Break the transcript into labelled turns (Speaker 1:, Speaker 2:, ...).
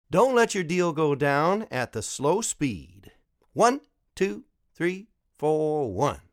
Speaker 1: Don't let your deal go down at the slow speed. 1, 2, 3, 4, 1.